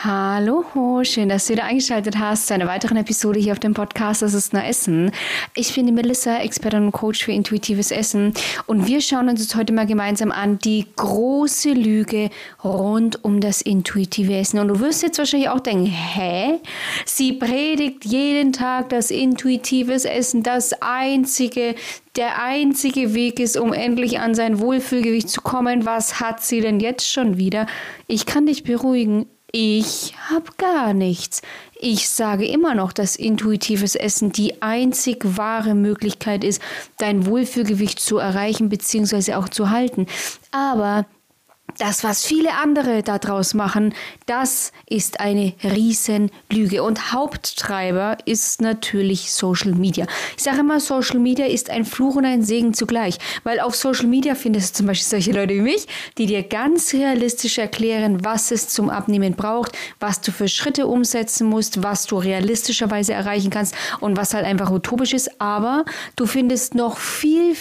Hallo, schön, dass du wieder eingeschaltet hast zu einer weiteren Episode hier auf dem Podcast Das ist nur Essen. Ich bin die Melissa, Expertin und Coach für intuitives Essen und wir schauen uns jetzt heute mal gemeinsam an die große Lüge rund um das intuitive Essen. Und du wirst jetzt wahrscheinlich auch denken, sie predigt jeden Tag, dass intuitives Essen der einzige Weg ist, um endlich an sein Wohlfühlgewicht zu kommen. Was hat sie denn jetzt schon wieder? Ich kann dich beruhigen. Ich habe gar nichts. Ich sage immer noch, dass intuitives Essen die einzig wahre Möglichkeit ist, dein Wohlfühlgewicht zu erreichen bzw. auch zu halten. Aber das, was viele andere daraus machen, das ist eine Riesenlüge. Und Haupttreiber ist natürlich Social Media. Ich sage immer, Social Media ist ein Fluch und ein Segen zugleich. Weil auf Social Media findest du zum Beispiel solche Leute wie mich, die dir ganz realistisch erklären, was es zum Abnehmen braucht, was du für Schritte umsetzen musst, was du realistischerweise erreichen kannst und was halt einfach utopisch ist. Aber du findest noch viel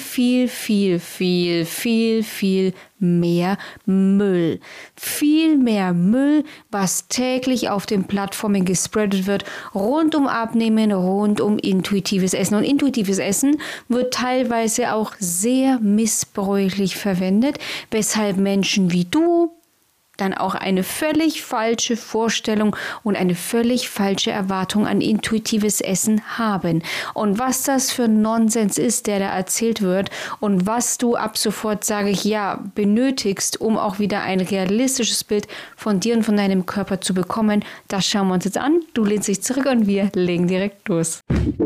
mehr Müll. Viel mehr Müll, was täglich auf den Plattformen gespreadet wird, rund um Abnehmen, rund um intuitives Essen. Und intuitives Essen wird teilweise auch sehr missbräuchlich verwendet, weshalb Menschen wie du dann auch eine völlig falsche Vorstellung und eine völlig falsche Erwartung an intuitives Essen haben. Und was das für Nonsens ist, der da erzählt wird und was du ab sofort, sage ich, benötigst, um auch wieder ein realistisches Bild von dir und von deinem Körper zu bekommen, das schauen wir uns jetzt an. Du lehnst dich zurück und wir legen direkt los.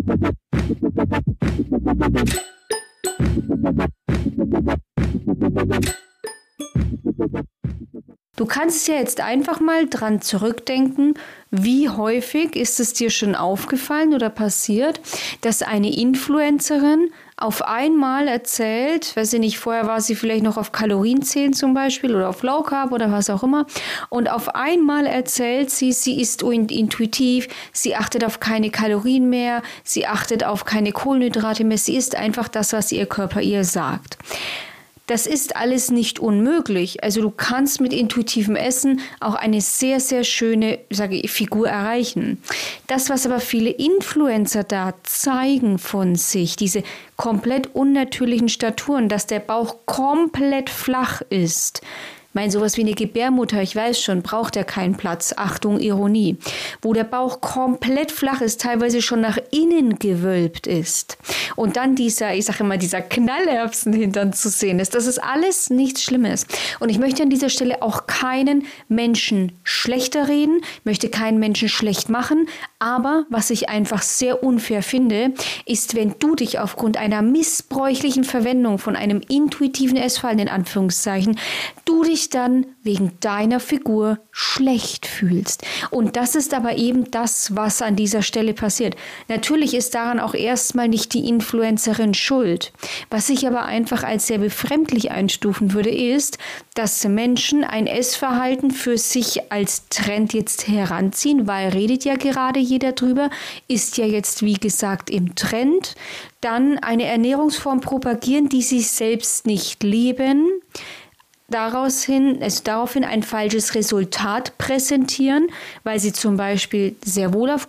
Du kannst es ja jetzt einfach mal dran zurückdenken, wie häufig ist es dir schon aufgefallen oder passiert, dass eine Influencerin auf einmal erzählt, weiß ich nicht, vorher war sie vielleicht noch auf Kalorienzählen zum Beispiel oder auf Low Carb oder was auch immer und auf einmal erzählt sie isst intuitiv, sie achtet auf keine Kalorien mehr, sie achtet auf keine Kohlenhydrate mehr, sie isst einfach das, was ihr Körper ihr sagt. Das ist alles nicht unmöglich. Also du kannst mit intuitivem Essen auch eine sehr, sehr schöne, Figur erreichen. Das, was aber viele Influencer da zeigen von sich, diese komplett unnatürlichen Staturen, dass der Bauch komplett flach ist. Ich meine, sowas wie eine Gebärmutter, ich weiß schon, braucht ja keinen Platz. Achtung, Ironie. Wo der Bauch komplett flach ist, teilweise schon nach innen gewölbt ist. Und dann dieser Knallerbsenhintern zu sehen ist. Das ist alles nichts Schlimmes. Und ich möchte an dieser Stelle auch keinen Menschen schlechter reden, möchte keinen Menschen schlecht machen. Aber was ich einfach sehr unfair finde, ist, wenn du dich aufgrund einer missbräuchlichen Verwendung von einem intuitiven Essverhalten, in Anführungszeichen, du dich dann wegen deiner Figur schlecht fühlst. Und das ist aber eben das, was an dieser Stelle passiert. Natürlich ist daran auch erstmal nicht die Influencerin schuld. Was ich aber einfach als sehr befremdlich einstufen würde, ist, dass Menschen ein Essverhalten für sich als Trend jetzt heranziehen, weil redet ja gerade jeder drüber, ist ja jetzt wie gesagt im Trend, dann eine Ernährungsform propagieren, die sie selbst nicht leben, daraufhin ein falsches Resultat präsentieren, weil sie zum Beispiel sehr wohl auf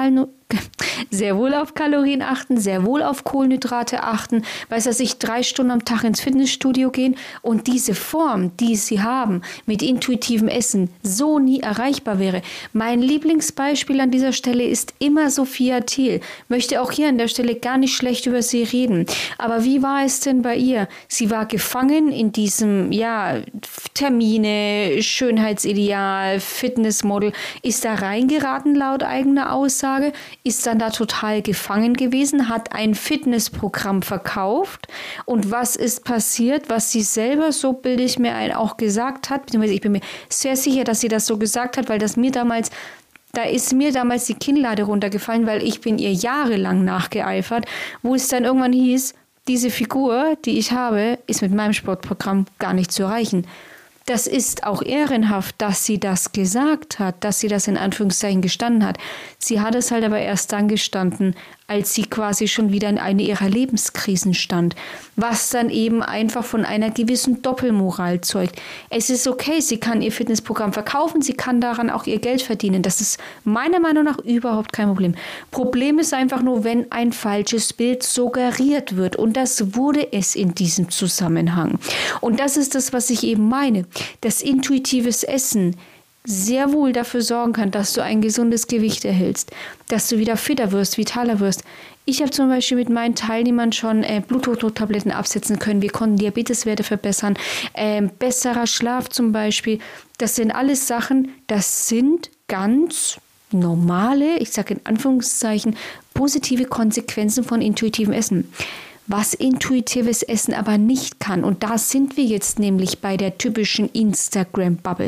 Kalorien achten, sehr wohl auf Kohlenhydrate achten, 3 Stunden am Tag ins Fitnessstudio gehen und diese Form, die sie haben, mit intuitivem Essen so nie erreichbar wäre. Mein Lieblingsbeispiel an dieser Stelle ist immer Sophia Thiel. Möchte auch hier an der Stelle gar nicht schlecht über sie reden. Aber wie war es denn bei ihr? Sie war gefangen in diesem, Termine, Schönheitsideal, Fitnessmodel, ist da reingeraten laut eigener Aussage, ist dann da total gefangen gewesen, hat ein Fitnessprogramm verkauft und was ist passiert, was sie selber, so bilde ich mir ein, auch gesagt hat, beziehungsweise ich bin mir sehr sicher, dass sie das so gesagt hat, weil da ist mir damals die Kinnlade runtergefallen, weil ich bin ihr jahrelang nachgeeifert, wo es dann irgendwann hieß, diese Figur, die ich habe, ist mit meinem Sportprogramm gar nicht zu erreichen. Das ist auch ehrenhaft, dass sie das gesagt hat, dass sie das in Anführungszeichen gestanden hat. Sie hat es halt aber erst dann gestanden, als sie quasi schon wieder in einer ihrer Lebenskrisen stand, was dann eben einfach von einer gewissen Doppelmoral zeugt. Es ist okay, sie kann ihr Fitnessprogramm verkaufen, sie kann daran auch ihr Geld verdienen. Das ist meiner Meinung nach überhaupt kein Problem. Problem ist einfach nur, wenn ein falsches Bild suggeriert wird, und das wurde es in diesem Zusammenhang. Und das ist das, was ich eben meine. Das intuitives Essen sehr wohl dafür sorgen kann, dass du ein gesundes Gewicht erhältst, dass du wieder fitter wirst, vitaler wirst. Ich habe zum Beispiel mit meinen Teilnehmern schon Bluthochdrucktabletten absetzen können. Wir konnten Diabeteswerte verbessern, besserer Schlaf zum Beispiel. Das sind alles Sachen, das sind ganz normale, ich sage in Anführungszeichen, positive Konsequenzen von intuitivem Essen. Was intuitives Essen aber nicht kann, und da sind wir jetzt nämlich bei der typischen Instagram-Bubble.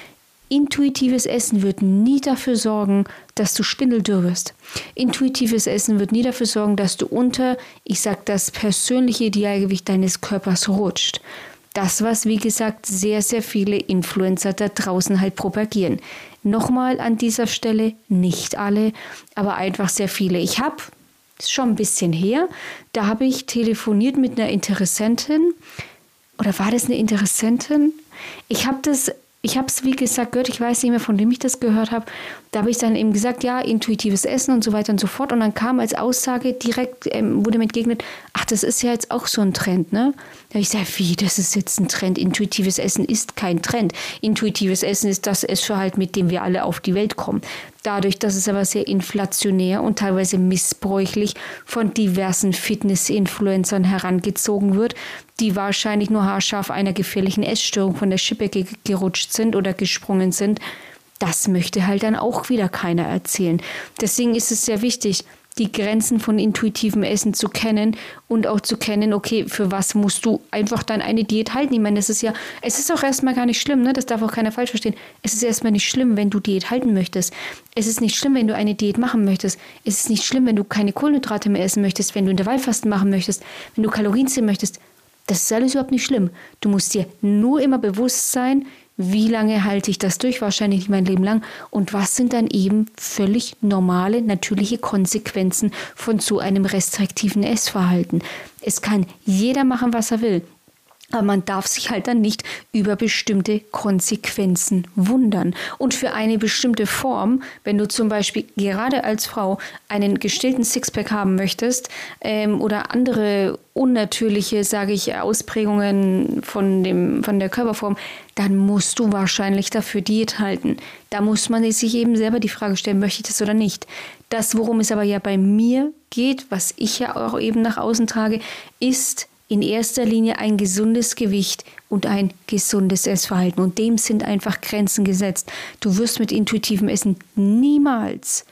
Intuitives Essen wird nie dafür sorgen, dass du spindeldürr wirst. Intuitives Essen wird nie dafür sorgen, dass du unter, ich sag, das persönliche Idealgewicht deines Körpers rutscht. Das, was, wie gesagt, sehr, sehr viele Influencer da draußen halt propagieren. Nochmal an dieser Stelle, nicht alle, aber einfach sehr viele. Ich habe, ist schon ein bisschen her, da habe ich telefoniert mit einer Interessentin. Oder war das eine Interessentin? Ich habe es, wie gesagt, gehört, ich weiß nicht mehr, von wem ich das gehört habe. Da habe ich dann eben gesagt, ja, intuitives Essen und so weiter und so fort. Und dann kam als Aussage direkt, wurde mir entgegnet, ach, das ist ja jetzt auch so ein Trend, ne? Da habe ich gesagt, wie, das ist jetzt ein Trend? Intuitives Essen ist kein Trend. Intuitives Essen ist das Essverhalten, mit dem wir alle auf die Welt kommen. Dadurch, dass es aber sehr inflationär und teilweise missbräuchlich von diversen Fitness-Influencern herangezogen wird, die wahrscheinlich nur haarscharf einer gefährlichen Essstörung von der Schippe gerutscht sind oder gesprungen sind, das möchte halt dann auch wieder keiner erzählen. Deswegen ist es sehr wichtig, die Grenzen von intuitivem Essen zu kennen und auch zu kennen, okay, für was musst du einfach dann eine Diät halten. Ich meine, es ist auch erstmal gar nicht schlimm, ne? Das darf auch keiner falsch verstehen. Es ist erstmal nicht schlimm, wenn du Diät halten möchtest. Es ist nicht schlimm, wenn du eine Diät machen möchtest. Es ist nicht schlimm, wenn du keine Kohlenhydrate mehr essen möchtest, wenn du Intervallfasten machen möchtest, wenn du Kalorien zählen möchtest. Das ist alles überhaupt nicht schlimm. Du musst dir nur immer bewusst sein, wie lange halte ich das durch? Wahrscheinlich nicht mein Leben lang. Und was sind dann eben völlig normale, natürliche Konsequenzen von so einem restriktiven Essverhalten? Es kann jeder machen, was er will. Aber man darf sich halt dann nicht über bestimmte Konsequenzen wundern. Und für eine bestimmte Form, wenn du zum Beispiel gerade als Frau einen gestillten Sixpack haben möchtest oder andere unnatürliche, sage ich, Ausprägungen von der Körperform, dann musst du wahrscheinlich dafür Diät halten. Da muss man sich eben selber die Frage stellen, möchte ich das oder nicht? Das, worum es aber ja bei mir geht, was ich ja auch eben nach außen trage, ist in erster Linie ein gesundes Gewicht und ein gesundes Essverhalten. Und dem sind einfach Grenzen gesetzt. Du wirst mit intuitivem Essen niemals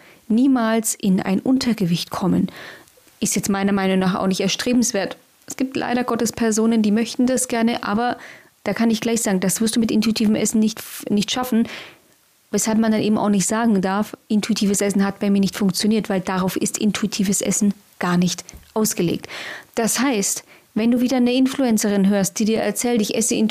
in ein Untergewicht kommen. Ist jetzt meiner Meinung nach auch nicht erstrebenswert. Es gibt leider Gottes Personen, die möchten das gerne, aber da kann ich gleich sagen, das wirst du mit intuitivem Essen nicht schaffen. Weshalb man dann eben auch nicht sagen darf, intuitives Essen hat bei mir nicht funktioniert, weil darauf ist intuitives Essen gar nicht ausgelegt. Das heißt, wenn du wieder eine Influencerin hörst, die dir erzählt, ich esse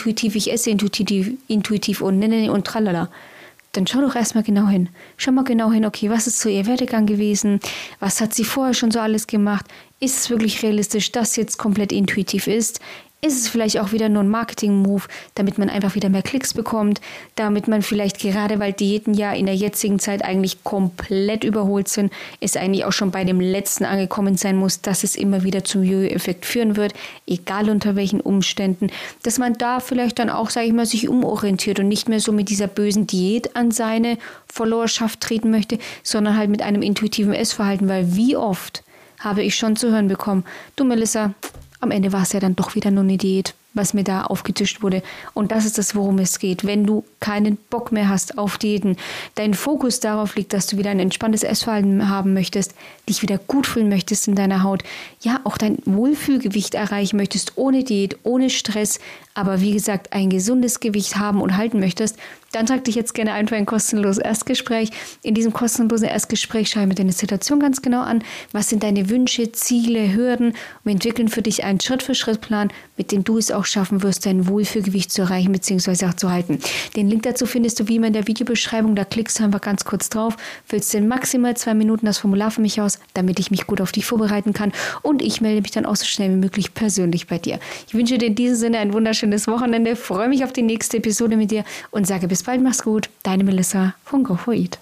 intuitiv und nenne und tralala, dann schau doch erstmal genau hin. Schau mal genau hin, okay, was ist so ihr Werdegang gewesen? Was hat sie vorher schon so alles gemacht? Ist es wirklich realistisch, dass jetzt komplett intuitiv ist? Ist es vielleicht auch wieder nur ein Marketing-Move, damit man einfach wieder mehr Klicks bekommt, damit man vielleicht gerade, weil Diäten ja in der jetzigen Zeit eigentlich komplett überholt sind, es eigentlich auch schon bei dem letzten angekommen sein muss, dass es immer wieder zum Jojo-Effekt führen wird, egal unter welchen Umständen, dass man da vielleicht dann auch, sage ich mal, sich umorientiert und nicht mehr so mit dieser bösen Diät an seine Followerschaft treten möchte, sondern halt mit einem intuitiven Essverhalten, weil wie oft habe ich schon zu hören bekommen, du Melissa, am Ende war es ja dann doch wieder nur eine Diät, was mir da aufgetischt wurde. Und das ist das, worum es geht. Wenn du keinen Bock mehr hast auf Diäten, dein Fokus darauf liegt, dass du wieder ein entspanntes Essverhalten haben möchtest, dich wieder gut fühlen möchtest in deiner Haut, ja, auch dein Wohlfühlgewicht erreichen möchtest, ohne Diät, ohne Stress, aber wie gesagt, ein gesundes Gewicht haben und halten möchtest, dann trag dich jetzt gerne ein für ein kostenloses Erstgespräch. In diesem kostenlosen Erstgespräch schauen wir deine Situation ganz genau an. Was sind deine Wünsche, Ziele, Hürden? Wir entwickeln für dich einen Schritt-für-Schritt-Plan, mit dem du es auch schaffen wirst, dein Wohlfühlgewicht zu erreichen bzw. auch zu halten. Den Link dazu findest du wie immer in der Videobeschreibung. Da klickst du einfach ganz kurz drauf, füllst in maximal 2 Minuten das Formular für mich aus, damit ich mich gut auf dich vorbereiten kann. Und ich melde mich dann auch so schnell wie möglich persönlich bei dir. Ich wünsche dir in diesem Sinne ein wunderschönes Wochenende, freue mich auf die nächste Episode mit dir und sage bis bald, mach's gut. Deine Melissa von Go4Eat.